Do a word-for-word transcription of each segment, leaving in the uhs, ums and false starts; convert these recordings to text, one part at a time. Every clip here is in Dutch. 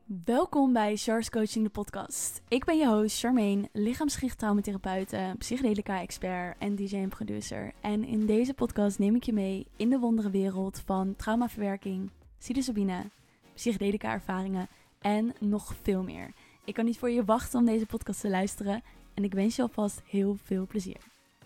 Welkom bij Char's Coaching, de podcast. Ik ben je host Charmaine, lichaamsgericht traumatherapeute, psychedelica-expert en D J en producer. En in deze podcast neem ik je mee in de wonderenwereld van traumaverwerking, psilocybine, psychedelica-ervaringen en nog veel meer. Ik kan niet voor je wachten om deze podcast te luisteren en ik wens je alvast heel veel plezier.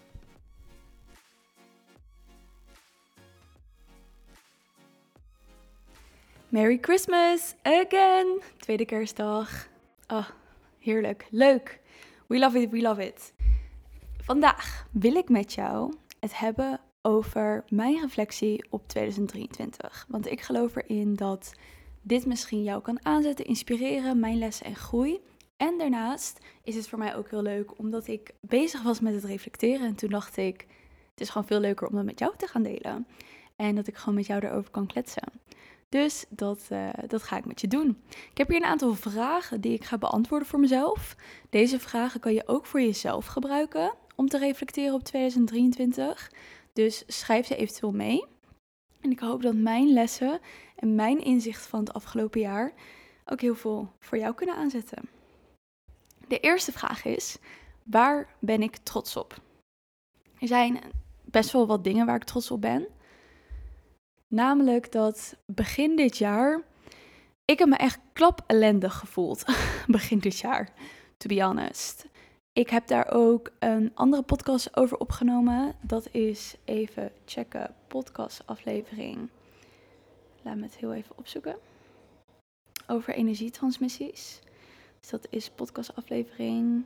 Merry Christmas again! Tweede kerstdag. Oh, heerlijk. Leuk. We love it, we love it. Vandaag wil ik met jou het hebben over mijn reflectie op tweeduizend drieëntwintig. Want ik geloof erin dat dit misschien jou kan aanzetten, inspireren, mijn lessen en groei. En daarnaast is het voor mij ook heel leuk, omdat ik bezig was met het reflecteren. En toen dacht ik, het is gewoon veel leuker om dat met jou te gaan delen. En dat ik gewoon met jou erover kan kletsen. Dus dat, uh, dat ga ik met je doen. Ik heb hier een aantal vragen die ik ga beantwoorden voor mezelf. Deze vragen kan je ook voor jezelf gebruiken om te reflecteren op tweeduizend drieëntwintig. Dus schrijf ze eventueel mee. En ik hoop dat mijn lessen en mijn inzicht van het afgelopen jaar ook heel veel voor jou kunnen aanzetten. De eerste vraag is, waar ben ik trots op? Er zijn best wel wat dingen waar ik trots op ben. Namelijk dat begin dit jaar, ik heb me echt klap ellendig gevoeld. Begin dit jaar, to be honest. Ik heb daar ook een andere podcast over opgenomen. Dat is even checken, podcastaflevering. Laat me het heel even opzoeken. Over energietransmissies. Dus dat is podcastaflevering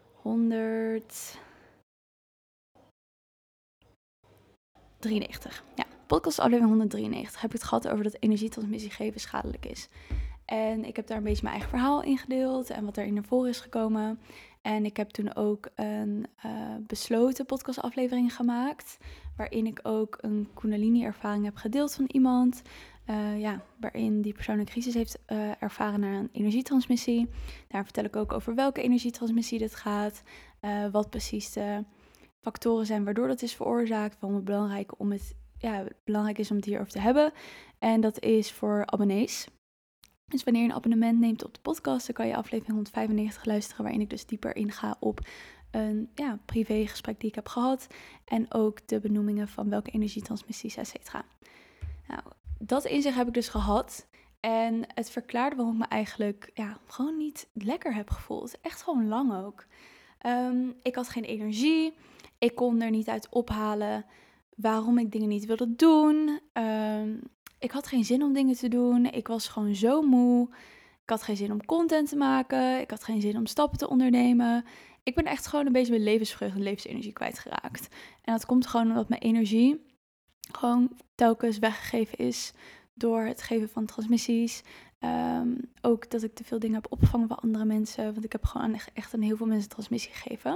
honderddrieënnegentig. Ja. Podcast aflevering honderddrieënnegentig heb ik het gehad over dat energietransmissie geven schadelijk is. En ik heb daar een beetje mijn eigen verhaal in gedeeld en wat er naar voren is gekomen. En ik heb toen ook een uh, besloten podcastaflevering gemaakt, waarin ik ook een Kundalini-ervaring heb gedeeld van iemand. Uh, ja, waarin die persoon een crisis heeft uh, ervaren naar een energietransmissie. Daar vertel ik ook over welke energietransmissie dit gaat, uh, wat precies de factoren zijn waardoor dat is veroorzaakt, waarom het belangrijk om het Ja, belangrijk is om het hierover te hebben. En dat is voor abonnees. Dus wanneer je een abonnement neemt op de podcast, dan kan je aflevering honderdvijfennegentig luisteren, waarin ik dus dieper inga op een ja, privégesprek die ik heb gehad. En ook de benoemingen van welke energietransmissies, et cetera. Nou, dat inzicht heb ik dus gehad. En het verklaarde waarom ik me eigenlijk ja, gewoon niet lekker heb gevoeld. Echt gewoon lang ook. Um, ik had geen energie. Ik kon er niet uit ophalen waarom ik dingen niet wilde doen. Um, ik had geen zin om dingen te doen. Ik was gewoon zo moe. Ik had geen zin om content te maken. Ik had geen zin om stappen te ondernemen. Ik ben echt gewoon een beetje mijn levensvreugde en levensenergie kwijtgeraakt. En dat komt gewoon omdat mijn energie gewoon telkens weggegeven is door het geven van transmissies. Um, ook dat ik te veel dingen heb opgevangen van andere mensen. Want ik heb gewoon echt aan heel veel mensen transmissie gegeven.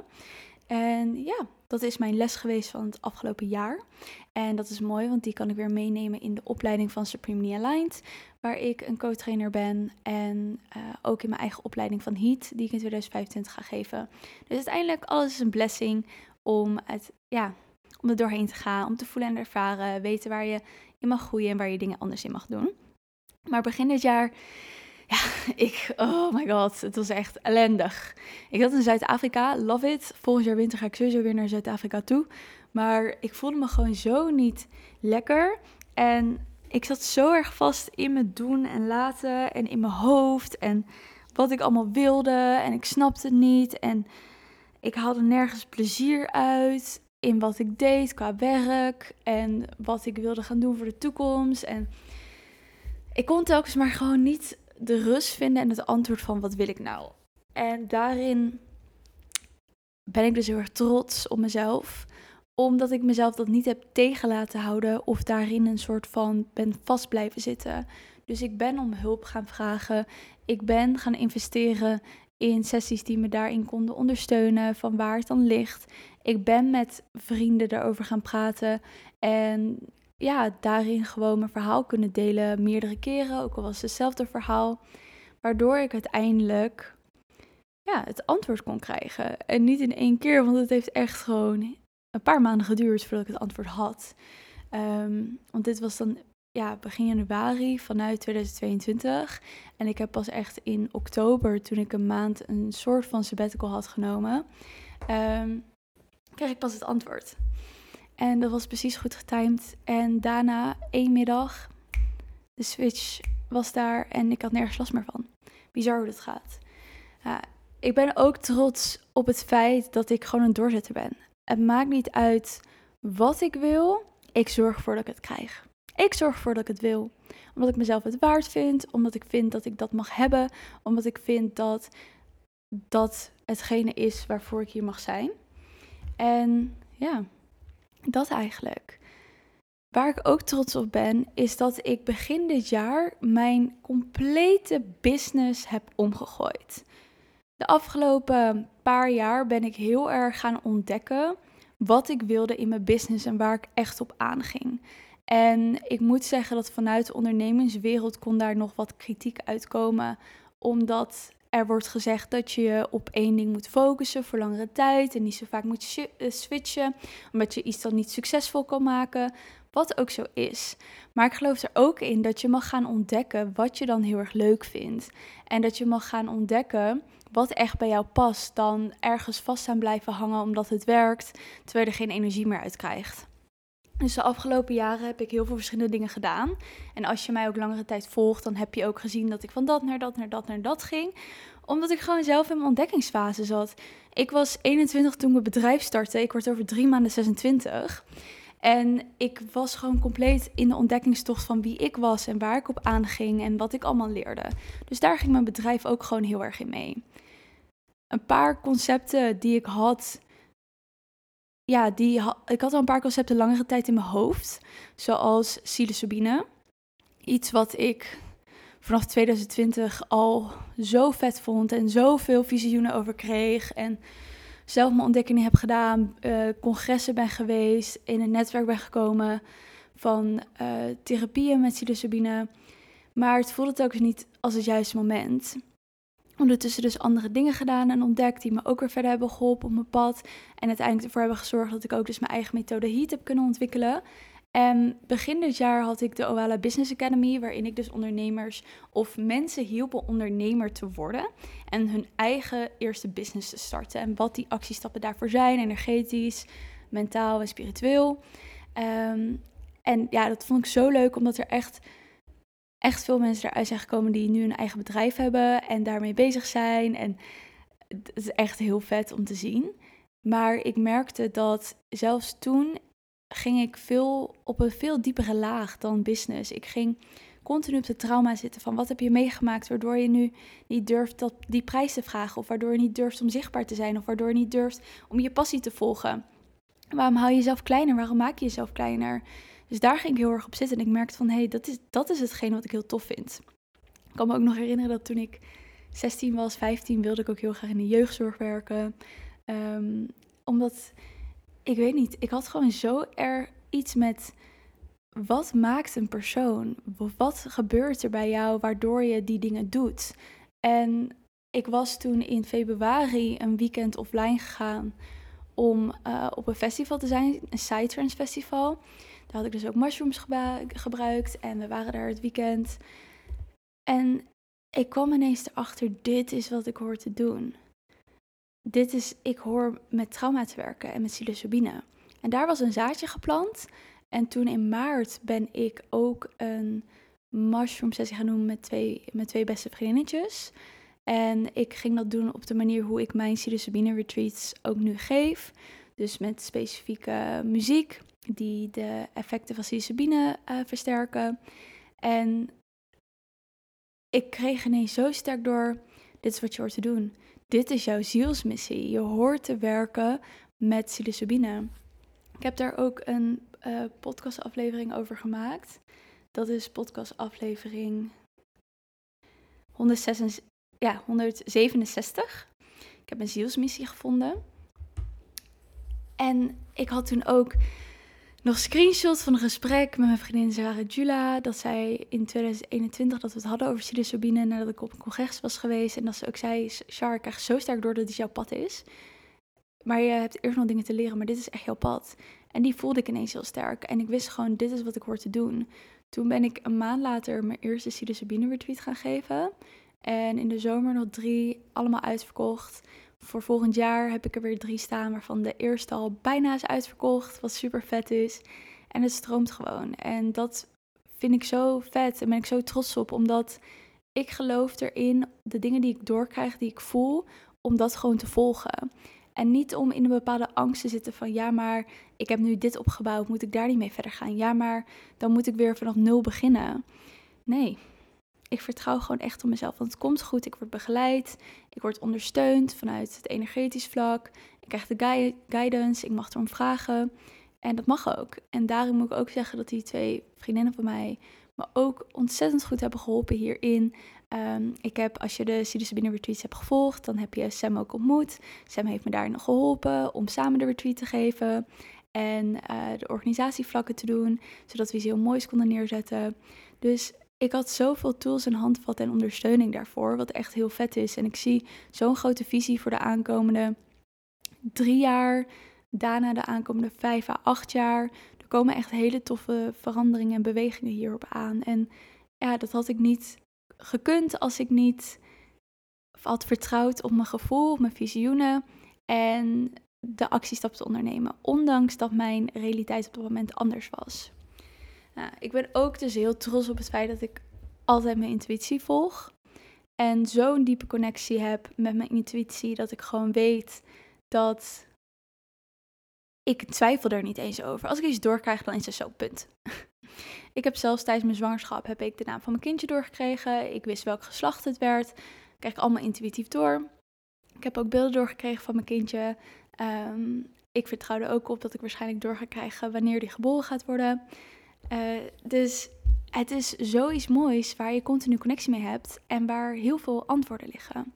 En ja, dat is mijn les geweest van het afgelopen jaar. En dat is mooi, want die kan ik weer meenemen in de opleiding van Supremely Aligned, waar ik een co-trainer ben. En uh, ook in mijn eigen opleiding van Heat, die ik in tweeduizend vijfentwintig ga geven. Dus uiteindelijk, alles is een blessing om, het, ja, om er doorheen te gaan, om te voelen en ervaren, weten waar je in mag groeien en waar je dingen anders in mag doen. Maar begin dit jaar, ja, ik, oh my god, het was echt ellendig. Ik zat in Zuid-Afrika, love it. Volgend jaar winter ga ik sowieso weer naar Zuid-Afrika toe. Maar ik voelde me gewoon zo niet lekker. En ik zat zo erg vast in mijn doen en laten en in mijn hoofd. En wat ik allemaal wilde en ik snapte het niet. En ik haalde nergens plezier uit in wat ik deed qua werk. En wat ik wilde gaan doen voor de toekomst. En ik kon telkens maar gewoon niet de rust vinden en het antwoord van wat wil ik nou. En daarin ben ik dus heel erg trots op mezelf. Omdat ik mezelf dat niet heb tegen laten houden of daarin een soort van ben vast blijven zitten. Dus ik ben om hulp gaan vragen. Ik ben gaan investeren in sessies die me daarin konden ondersteunen, van waar het dan ligt. Ik ben met vrienden daarover gaan praten en ja, daarin gewoon mijn verhaal kunnen delen meerdere keren, ook al was het hetzelfde verhaal, waardoor ik uiteindelijk ja, het antwoord kon krijgen. En niet in één keer, want het heeft echt gewoon een paar maanden geduurd voordat ik het antwoord had. Um, want dit was dan ja, begin januari vanuit tweeduizend tweeëntwintig. En ik heb pas echt in oktober, toen ik een maand een soort van sabbatical had genomen, um, kreeg ik pas het antwoord. En dat was precies goed getimed. En daarna, één middag, de switch was daar en ik had nergens last meer van. Bizar hoe dat gaat. Ja, ik ben ook trots op het feit dat ik gewoon een doorzetter ben. Het maakt niet uit wat ik wil, ik zorg ervoor dat ik het krijg. Ik zorg ervoor dat ik het wil. Omdat ik mezelf het waard vind, omdat ik vind dat ik dat mag hebben, omdat ik vind dat dat hetgene is waarvoor ik hier mag zijn. En ja, dat eigenlijk. Waar ik ook trots op ben, is dat ik begin dit jaar mijn complete business heb omgegooid. De afgelopen paar jaar ben ik heel erg gaan ontdekken wat ik wilde in mijn business en waar ik echt op aanging. En ik moet zeggen dat vanuit de ondernemingswereld kon daar nog wat kritiek uitkomen, omdat er wordt gezegd dat je je op één ding moet focussen voor langere tijd en niet zo vaak moet switchen, omdat je iets dan niet succesvol kan maken, wat ook zo is. Maar ik geloof er ook in dat je mag gaan ontdekken wat je dan heel erg leuk vindt. En dat je mag gaan ontdekken wat echt bij jou past, dan ergens vast aan blijven hangen omdat het werkt, terwijl je er geen energie meer uit krijgt. Dus de afgelopen jaren heb ik heel veel verschillende dingen gedaan. En als je mij ook langere tijd volgt, dan heb je ook gezien dat ik van dat naar dat, naar dat, naar dat ging. Omdat ik gewoon zelf in mijn ontdekkingsfase zat. Ik was eenentwintig toen mijn bedrijf startte. Ik word over drie maanden zesentwintig. En ik was gewoon compleet in de ontdekkingstocht van wie ik was en waar ik op aanging en wat ik allemaal leerde. Dus daar ging mijn bedrijf ook gewoon heel erg in mee. Een paar concepten die ik had, ja, die ha- ik had al een paar concepten langere tijd in mijn hoofd, zoals psilocybine. Iets wat ik vanaf tweeduizend twintig al zo vet vond en zoveel visioenen over kreeg en zelf mijn ontdekkingen heb gedaan, uh, congressen ben geweest, in een netwerk ben gekomen van uh, therapieën met psilocybine. Maar het voelde het ook niet als het juiste moment. Ondertussen dus andere dingen gedaan en ontdekt die me ook weer verder hebben geholpen op mijn pad. En uiteindelijk ervoor hebben gezorgd dat ik ook dus mijn eigen methode HEAT heb kunnen ontwikkelen. En begin dit jaar had ik de Oala Business Academy, waarin ik dus ondernemers of mensen hielp om ondernemer te worden en hun eigen eerste business te starten. En wat die actiestappen daarvoor zijn, energetisch, mentaal en spiritueel. Um, en ja, dat vond ik zo leuk, omdat er echt, echt veel mensen eruit zijn gekomen die nu een eigen bedrijf hebben en daarmee bezig zijn. En het is echt heel vet om te zien. Maar ik merkte dat zelfs toen ging ik veel op een veel diepere laag dan business. Ik ging continu op de trauma zitten van wat heb je meegemaakt waardoor je nu niet durft dat, die prijs te vragen, of waardoor je niet durft om zichtbaar te zijn, of waardoor je niet durft om je passie te volgen. Waarom hou je jezelf kleiner? Waarom maak je jezelf kleiner? Dus daar ging ik heel erg op zitten en ik merkte van hé, hey, dat is, dat is hetgeen wat ik heel tof vind. Ik kan me ook nog herinneren dat toen ik zestien was, vijftien, wilde ik ook heel graag in de jeugdzorg werken. Um, omdat, ik weet niet, ik had gewoon zo erg iets met wat maakt een persoon? Wat gebeurt er bij jou waardoor je die dingen doet? En ik was toen in februari een weekend offline gegaan om uh, op een festival te zijn, een Psytrance festival. Daar had ik dus ook mushrooms geba- gebruikt en we waren daar het weekend. En ik kwam ineens erachter, dit is wat ik hoor te doen. Dit is, ik hoor met trauma te werken en met psilocybine. En daar was een zaadje geplant. En toen in maart ben ik ook een mushroom sessie gaan doen met twee, met twee beste vriendinnetjes. En ik ging dat doen op de manier hoe ik mijn psilocybine retreats ook nu geef. Dus met specifieke muziek die de effecten van psilocybine uh, versterken. En ik kreeg ineens zo sterk door, dit is wat je hoort te doen. Dit is jouw zielsmissie. Je hoort te werken met psilocybine. Ik heb daar ook een uh, podcastaflevering over gemaakt. Dat is podcastaflevering honderdzesenenzestig, ja, honderdzevenenzestig. Ik heb een zielsmissie gevonden. En ik had toen ook nog screenshots van een gesprek met mijn vriendin Sarah Jula. Dat zij in tweeduizend eenentwintig, dat we het hadden over psilocybine, nadat ik op een congres was geweest. En dat ze ook zei, Char, ik krijg zo sterk door dat dit jouw pad is. Maar je hebt eerst nog dingen te leren, maar dit is echt jouw pad. En die voelde ik ineens heel sterk. En ik wist gewoon, dit is wat ik hoor te doen. Toen ben ik een maand later mijn eerste psilocybine retreat gaan geven. En in de zomer nog drie, allemaal uitverkocht. Voor volgend jaar heb ik er weer drie staan, waarvan de eerste al bijna is uitverkocht, wat super vet is. En het stroomt gewoon. En dat vind ik zo vet en ben ik zo trots op, omdat ik geloof erin, de dingen die ik doorkrijg, die ik voel, om dat gewoon te volgen. En niet om in een bepaalde angst te zitten van, ja, maar ik heb nu dit opgebouwd, moet ik daar niet mee verder gaan? Ja, maar dan moet ik weer vanaf nul beginnen. Nee, ik vertrouw gewoon echt op mezelf, want het komt goed. Ik word begeleid, ik word ondersteund vanuit het energetisch vlak. Ik krijg de gui- guidance, ik mag erom vragen. En dat mag ook. En daarom moet ik ook zeggen dat die twee vriendinnen van mij me ook ontzettend goed hebben geholpen hierin. Um, ik heb, als je de psilocybine retreats hebt gevolgd, dan heb je Sam ook ontmoet. Sam heeft me daarin geholpen om samen de retreat te geven en uh, de organisatievlakken te doen, zodat we iets heel moois konden neerzetten. Dus ik had zoveel tools en handvatten en ondersteuning daarvoor, wat echt heel vet is. En ik zie zo'n grote visie voor de aankomende drie jaar, daarna de aankomende vijf à acht jaar. Er komen echt hele toffe veranderingen en bewegingen hierop aan. En ja, dat had ik niet gekund als ik niet had vertrouwd op mijn gevoel, op mijn visioenen en de actiestap te ondernemen. Ondanks dat mijn realiteit op dat moment anders was. Nou, ik ben ook dus heel trots op het feit dat ik altijd mijn intuïtie volg. En zo'n diepe connectie heb met mijn intuïtie dat ik gewoon weet dat ik twijfel er niet eens over. Als ik iets doorkrijg, dan is het zo, punt. Ik heb zelfs tijdens mijn zwangerschap heb ik de naam van mijn kindje doorgekregen. Ik wist welk geslacht het werd. Ik kreeg allemaal intuïtief door. Ik heb ook beelden doorgekregen van mijn kindje. Um, ik vertrouw er ook op dat ik waarschijnlijk door ga krijgen wanneer die geboren gaat worden. Uh, dus het is zoiets moois waar je continu connectie mee hebt en waar heel veel antwoorden liggen.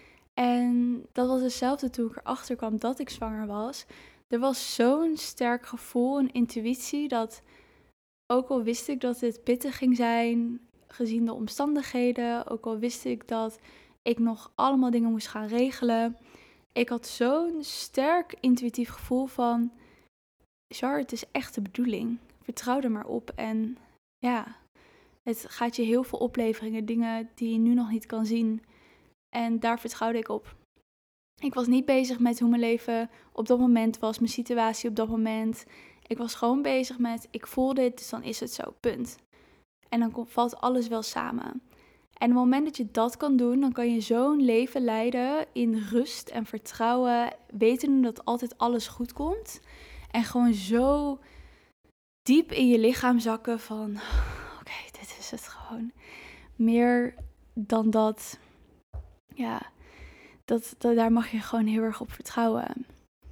En dat was hetzelfde toen ik erachter kwam dat ik zwanger was. Er was zo'n sterk gevoel en intuïtie dat, ook al wist ik dat dit pittig ging zijn, gezien de omstandigheden, ook al wist ik dat ik nog allemaal dingen moest gaan regelen, ik had zo'n sterk intuïtief gevoel van, Char, het is echt de bedoeling. Vertrouw er maar op. En ja, het gaat je heel veel opleveringen, dingen die je nu nog niet kan zien. En daar vertrouwde ik op. Ik was niet bezig met hoe mijn leven op dat moment was, mijn situatie op dat moment. Ik was gewoon bezig met, ik voel dit, dus dan is het zo, punt. En dan valt alles wel samen. En op het moment dat je dat kan doen, dan kan je zo'n leven leiden in rust en vertrouwen, wetende dat altijd alles goed komt. En gewoon zo diep in je lichaam zakken van, oké, okay, dit is het gewoon. Meer dan dat, ja, dat, dat, daar mag je gewoon heel erg op vertrouwen.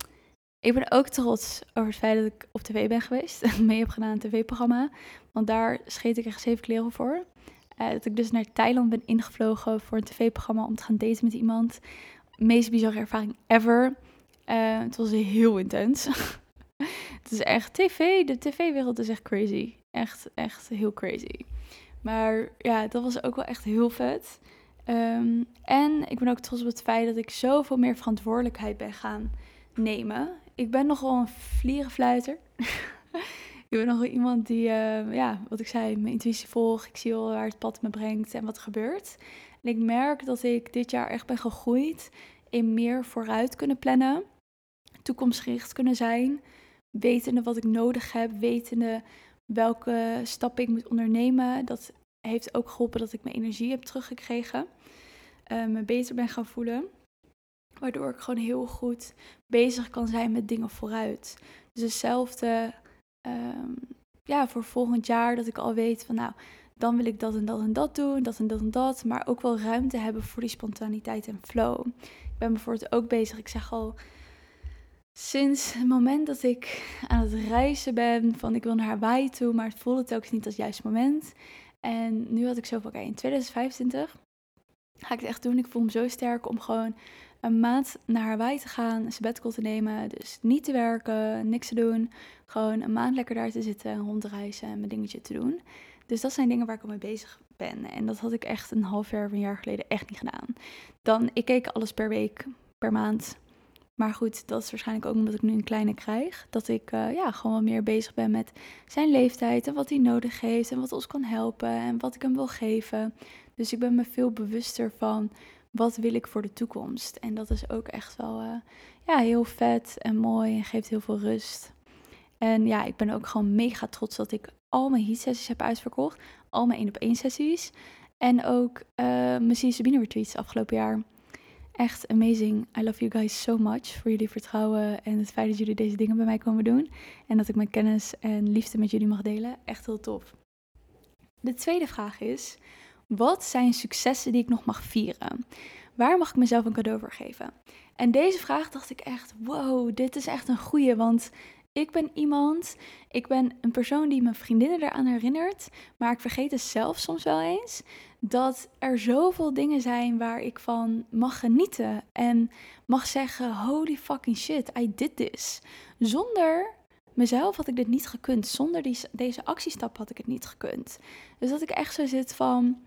Ik ben ook trots over het feit dat ik op tv ben geweest, mee heb gedaan aan een tv-programma. Want daar scheet ik echt zeven kleren voor. Uh, dat ik dus naar Thailand ben ingevlogen voor een tv-programma om te gaan daten met iemand. Meest bizarre ervaring ever. Uh, het was heel intens. Het is echt tv, de tv-wereld is echt crazy. Echt, echt heel crazy. Maar ja, dat was ook wel echt heel vet. Um, en ik ben ook trots op het feit dat ik zoveel meer verantwoordelijkheid ben gaan nemen. Ik ben nogal een vlierenfluiter. Ik ben nogal iemand die, uh, ja, wat ik zei, mijn intuïtie volgt. Ik zie wel waar het pad me brengt en wat er gebeurt. En ik merk dat ik dit jaar echt ben gegroeid in meer vooruit kunnen plannen. Toekomstgericht kunnen zijn. Wetende wat ik nodig heb. Wetende welke stappen ik moet ondernemen. Dat heeft ook geholpen dat ik mijn energie heb teruggekregen. Uh, me beter ben gaan voelen. Waardoor ik gewoon heel goed bezig kan zijn met dingen vooruit. Dus hetzelfde um, ja, voor volgend jaar. Dat ik al weet van nou, dan wil ik dat en dat en dat doen. Dat en dat en dat. Maar ook wel ruimte hebben voor die spontaniteit en flow. Ik ben bijvoorbeeld ook bezig. Ik zeg al, sinds het moment dat ik aan het reizen ben. Van ik wil naar Hawaii toe. Maar het voelde telkens niet als het juiste moment. En nu had ik zo van oké, in twintig vijfentwintig ga ik het echt doen. Ik voel me zo sterk om gewoon een maand naar Hawaii te gaan, een sabbatical te nemen. Dus niet te werken, niks te doen. Gewoon een maand lekker daar te zitten, rondreizen en mijn dingetje te doen. Dus dat zijn dingen waar ik al mee bezig ben. En dat had ik echt een half jaar of een jaar geleden echt niet gedaan. Dan, ik keek alles per week, per maand. Maar goed, dat is waarschijnlijk ook omdat ik nu een kleine krijg. Dat ik uh, ja, gewoon wat meer bezig ben met zijn leeftijd en wat hij nodig heeft en wat ons kan helpen en wat ik hem wil geven. Dus ik ben me veel bewuster van wat wil ik voor de toekomst. En dat is ook echt wel uh, ja, heel vet en mooi en geeft heel veel rust. En ja, ik ben ook gewoon mega trots dat ik al mijn heat sessies heb uitverkocht. Al mijn één op één sessies. En ook uh, mijn Sabine retreats afgelopen jaar. Echt amazing. I love you guys so much voor jullie vertrouwen en het feit dat jullie deze dingen bij mij komen doen. En dat ik mijn kennis en liefde met jullie mag delen. Echt heel tof. De tweede vraag is, wat zijn successen die ik nog mag vieren? Waar mag ik mezelf een cadeau voor geven? En deze vraag dacht ik echt, wow, dit is echt een goeie, want ik ben iemand, ik ben een persoon die mijn vriendinnen eraan herinnert, maar ik vergeet het zelf soms wel eens, dat er zoveel dingen zijn waar ik van mag genieten en mag zeggen, holy fucking shit, I did this. Zonder mezelf had ik dit niet gekund, zonder die, deze actiestap had ik het niet gekund. Dus dat ik echt zo zit van,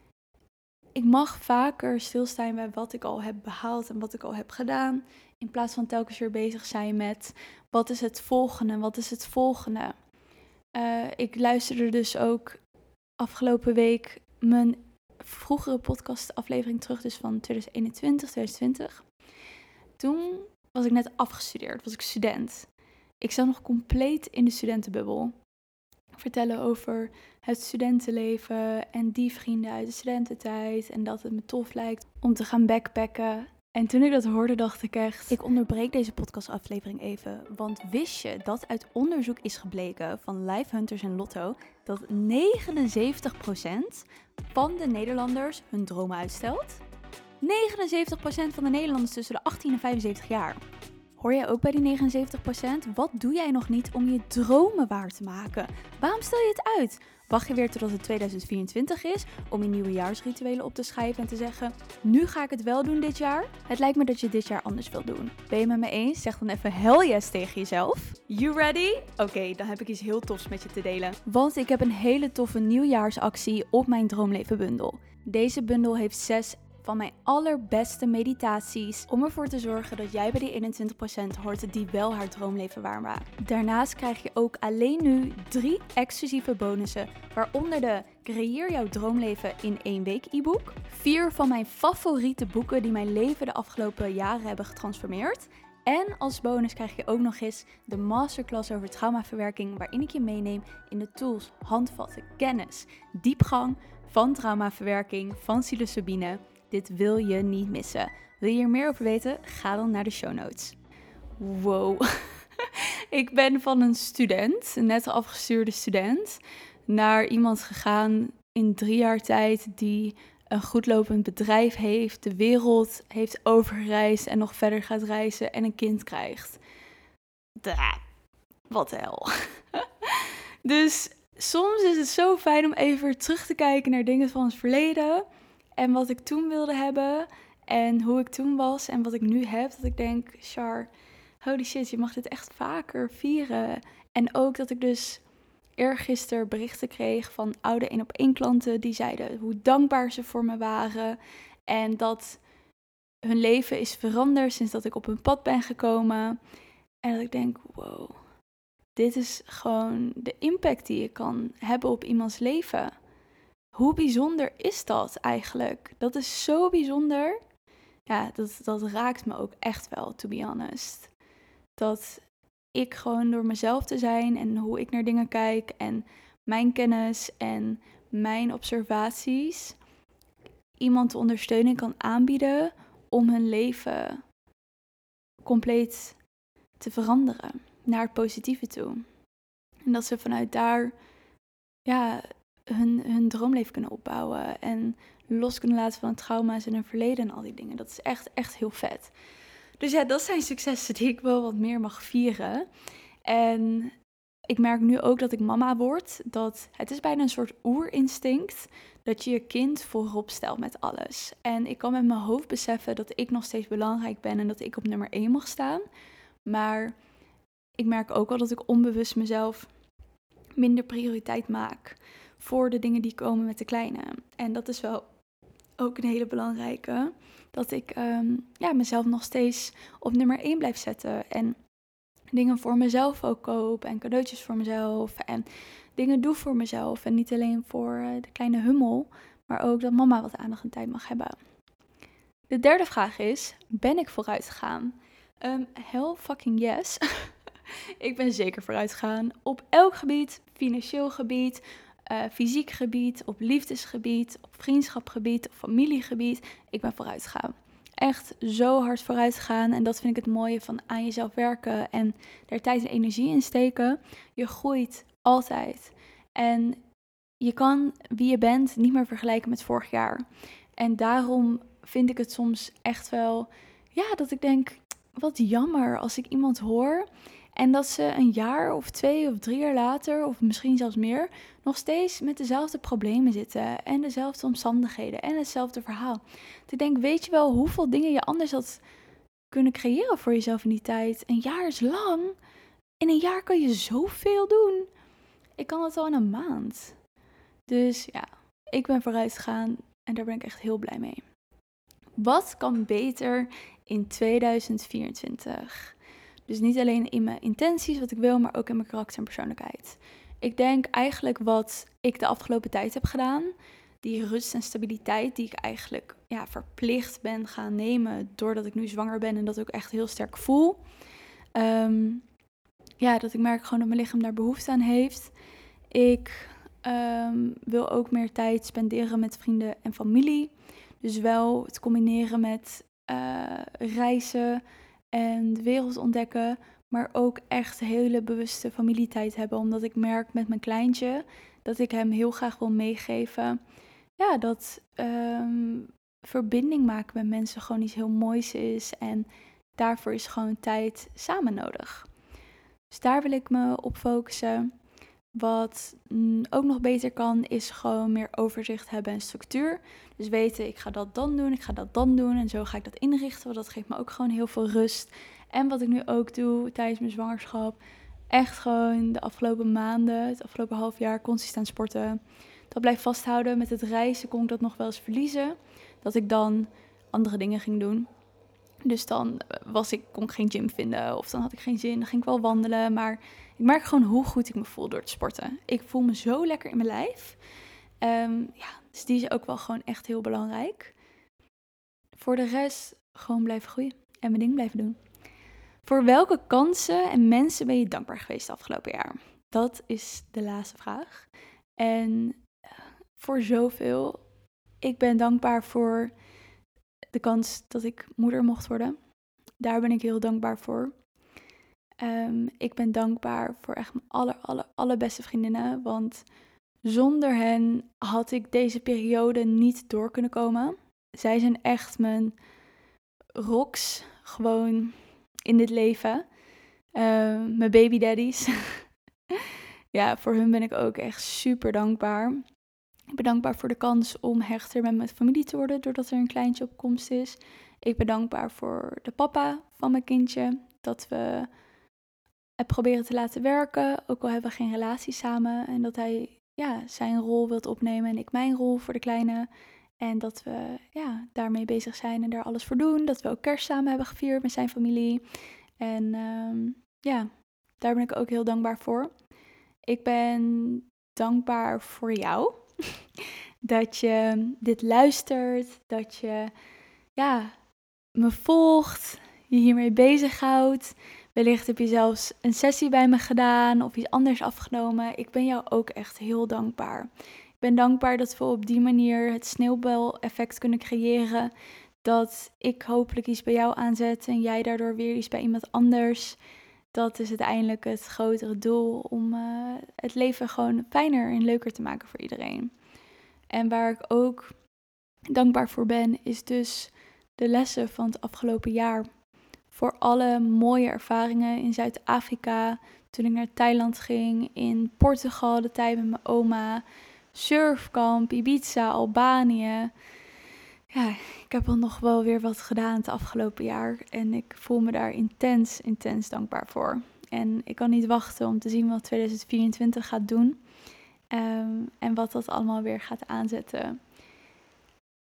ik mag vaker stilstaan bij wat ik al heb behaald en wat ik al heb gedaan. In plaats van telkens weer bezig zijn met wat is het volgende, wat is het volgende. Uh, ik luisterde dus ook afgelopen week mijn vroegere podcastaflevering terug, dus van twintig eenentwintig, twintig twintig. Toen was ik net afgestudeerd, was ik student. Ik zat nog compleet in de studentenbubbel. Vertellen over het studentenleven en die vrienden uit de studententijd en dat het me tof lijkt om te gaan backpacken. En toen ik dat hoorde, dacht ik echt, ik onderbreek deze podcastaflevering even, want wist je dat uit onderzoek is gebleken van Life Hunters en Lotto dat negenenzeventig procent van de Nederlanders hun dromen uitstelt? negenenzeventig procent van de Nederlanders tussen de achttien en vijfenzeventig jaar. Hoor jij ook bij die negenenzeventig procent? Wat doe jij nog niet om je dromen waar te maken? Waarom stel je het uit? Wacht je weer totdat het tweeduizend vierentwintig is om je nieuwejaarsrituelen op te schrijven en te zeggen, nu ga ik het wel doen dit jaar? Het lijkt me dat je dit jaar anders wilt doen. Ben je met me eens? Zeg dan even hell yes tegen jezelf. You ready? Oké, okay, dan heb ik iets heel tofs met je te delen. Want ik heb een hele toffe nieuwjaarsactie op mijn Droomleven bundel. Deze bundel heeft zes van mijn allerbeste meditaties om ervoor te zorgen dat jij bij die eenentwintig procent hoort die wel haar droomleven waarmaakt. Daarnaast krijg je ook alleen nu drie exclusieve bonussen, waaronder de Creëer jouw droomleven in één week e-book, vier van mijn favoriete boeken die mijn leven de afgelopen jaren hebben getransformeerd. En als bonus krijg je ook nog eens de masterclass over traumaverwerking, waarin ik je meeneem in de tools, handvatten, kennis, diepgang van traumaverwerking van psilocybine. Dit wil je niet missen. Wil je hier meer over weten? Ga dan naar de show notes. Wow. Ik ben van een student, een net afgestuurde student, naar iemand gegaan in drie jaar tijd die een goedlopend bedrijf heeft, de wereld heeft overgereisd en nog verder gaat reizen en een kind krijgt. Da, wat de hel. Dus soms is het zo fijn om even weer terug te kijken naar dingen van het verleden en wat ik toen wilde hebben en hoe ik toen was en wat ik nu heb. Dat ik denk, Char, holy shit, je mag dit echt vaker vieren. En ook dat ik dus eergisteren berichten kreeg van oude één op één klanten die zeiden hoe dankbaar ze voor me waren. En dat hun leven is veranderd sinds dat ik op hun pad ben gekomen. En dat ik denk, wow, dit is gewoon de impact die je kan hebben op iemands leven. Hoe bijzonder is dat eigenlijk? Dat is zo bijzonder. Ja, dat, dat raakt me ook echt wel, to be honest. Dat ik gewoon door mezelf te zijn en hoe ik naar dingen kijk en mijn kennis en mijn observaties iemand de ondersteuning kan aanbieden om hun leven compleet te veranderen naar het positieve toe. En dat ze vanuit daar ja, hun, hun droomleven kunnen opbouwen en los kunnen laten van trauma's en hun verleden en al die dingen. Dat is echt, echt heel vet. Dus ja, dat zijn successen die ik wel wat meer mag vieren. En ik merk nu ook dat ik mama word, dat het is bijna een soort oerinstinct dat je je kind voorop stelt met alles. En ik kan met mijn hoofd beseffen dat ik nog steeds belangrijk ben en dat ik op nummer één mag staan. Maar ik merk ook wel dat ik onbewust mezelf minder prioriteit maak voor de dingen die komen met de kleine. En dat is wel ook een hele belangrijke. Dat ik um, ja, mezelf nog steeds op nummer één blijf zetten. En dingen voor mezelf ook koop. En cadeautjes voor mezelf. En dingen doe voor mezelf. En niet alleen voor uh, de kleine hummel. Maar ook dat mama wat aandacht en tijd mag hebben. De derde vraag is, ben ik vooruit gegaan? Um, hell fucking yes. Ik ben zeker vooruit gegaan. Op elk gebied. Financieel gebied. Uh, fysiek gebied. Op liefdesgebied. Op vriendschapgebied. Op familiegebied. Ik ben vooruit gegaan. Echt zo hard vooruit gegaan. En dat vind ik het mooie van aan jezelf werken. En er tijd en energie in steken. Je groeit altijd. En je kan wie je bent niet meer vergelijken met vorig jaar. En daarom vind ik het soms echt wel, ja, dat ik denk, wat jammer als ik iemand hoor en dat ze een jaar of twee of drie jaar later, of misschien zelfs meer, nog steeds met dezelfde problemen zitten en dezelfde omstandigheden en hetzelfde verhaal. Dat ik denk, weet je wel hoeveel dingen je anders had kunnen creëren voor jezelf in die tijd? Een jaar is lang. In een jaar kan je zoveel doen. Ik kan het al in een maand. Dus ja, ik ben vooruit gegaan en daar ben ik echt heel blij mee. Wat kan beter in tweeduizend vierentwintig? Dus niet alleen in mijn intenties, wat ik wil, maar ook in mijn karakter en persoonlijkheid. Ik denk eigenlijk wat ik de afgelopen tijd heb gedaan, die rust en stabiliteit die ik eigenlijk ja, verplicht ben gaan nemen doordat ik nu zwanger ben en dat ook echt heel sterk voel. Um, ja, dat ik merk gewoon dat mijn lichaam daar behoefte aan heeft. Ik um, wil ook meer tijd spenderen met vrienden en familie. Dus wel het combineren met uh, reizen en de wereld ontdekken, maar ook echt hele bewuste familietijd hebben. Omdat ik merk met mijn kleintje dat ik hem heel graag wil meegeven. Ja, dat um, verbinding maken met mensen gewoon iets heel moois is. En daarvoor is gewoon tijd samen nodig. Dus daar wil ik me op focussen. Wat mm, ook nog beter kan, is gewoon meer overzicht hebben en structuur. Dus weten, ik ga dat dan doen, ik ga dat dan doen en zo ga ik dat inrichten. Want dat geeft me ook gewoon heel veel rust. En wat ik nu ook doe tijdens mijn zwangerschap, echt gewoon de afgelopen maanden, het afgelopen half jaar consistent sporten. Dat blijf vasthouden. Met het reizen kon ik dat nog wel eens verliezen. Dat ik dan andere dingen ging doen. Dus dan was ik, kon ik geen gym vinden of dan had ik geen zin. Dan ging ik wel wandelen, maar ik merk gewoon hoe goed ik me voel door te sporten. Ik voel me zo lekker in mijn lijf. Um, ja, dus die is ook wel gewoon echt heel belangrijk. Voor de rest gewoon blijven groeien en mijn ding blijven doen. Voor welke kansen en mensen ben je dankbaar geweest het afgelopen jaar? Dat is de laatste vraag. En voor zoveel. Ik ben dankbaar voor de kans dat ik moeder mocht worden. Daar ben ik heel dankbaar voor. Um, ik ben dankbaar voor echt mijn aller, aller, allerbeste vriendinnen. Want zonder hen had ik deze periode niet door kunnen komen. Zij zijn echt mijn rocks gewoon in dit leven. Uh, mijn baby daddies. Ja, voor hun ben ik ook echt super dankbaar. Ik ben dankbaar voor de kans om hechter met mijn familie te worden, doordat er een kleintje op komst is. Ik ben dankbaar voor de papa van mijn kindje, dat we het proberen te laten werken, ook al hebben we geen relatie samen. En dat hij ja, zijn rol wilt opnemen en ik mijn rol voor de kleine. En dat we ja, daarmee bezig zijn en daar alles voor doen. Dat we ook kerst samen hebben gevierd met zijn familie. En um, ja, daar ben ik ook heel dankbaar voor. Ik ben dankbaar voor jou. Dat je dit luistert, dat je ja, me volgt, je hiermee bezighoudt. Wellicht heb je zelfs een sessie bij me gedaan of iets anders afgenomen. Ik ben jou ook echt heel dankbaar. Ik ben dankbaar dat we op die manier het sneeuwbaleffect kunnen creëren. Dat ik hopelijk iets bij jou aanzet en jij daardoor weer iets bij iemand anders. Dat is uiteindelijk het grotere doel om uh, het leven gewoon fijner en leuker te maken voor iedereen. En waar ik ook dankbaar voor ben, is dus de lessen van het afgelopen jaar. Voor alle mooie ervaringen in Zuid-Afrika, toen ik naar Thailand ging, in Portugal, de tijd met mijn oma, surfkamp, Ibiza, Albanië. Ja, ik heb al nog wel weer wat gedaan het afgelopen jaar en ik voel me daar intens, intens dankbaar voor. En ik kan niet wachten om te zien wat tweeduizend vierentwintig gaat doen um, en wat dat allemaal weer gaat aanzetten.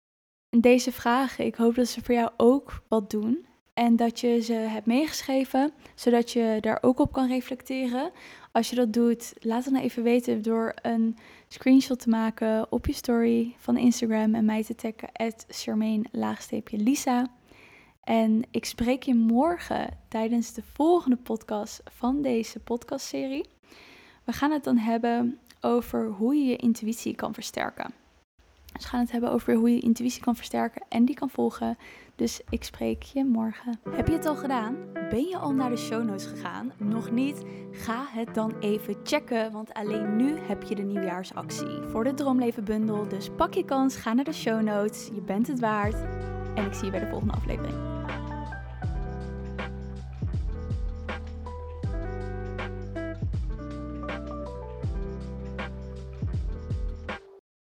deze vragen, ik hoop dat ze voor jou ook wat doen. En dat je ze hebt meegeschreven, zodat je daar ook op kan reflecteren. Als je dat doet, laat het nou even weten door een screenshot te maken op je story van Instagram en mij te taggen at Charmaine-Lisa. En ik spreek je morgen tijdens de volgende podcast van deze podcastserie. We gaan het dan hebben over hoe je je intuïtie kan versterken. Dus we gaan het hebben over hoe je intuïtie kan versterken en die kan volgen. Dus ik spreek je morgen. Heb je het al gedaan? Ben je al naar de show notes gegaan? Nog niet? Ga het dan even checken, want alleen nu heb je de nieuwjaarsactie voor de Droomleven Bundel. Dus pak je kans, ga naar de show notes. Je bent het waard. En ik zie je bij de volgende aflevering.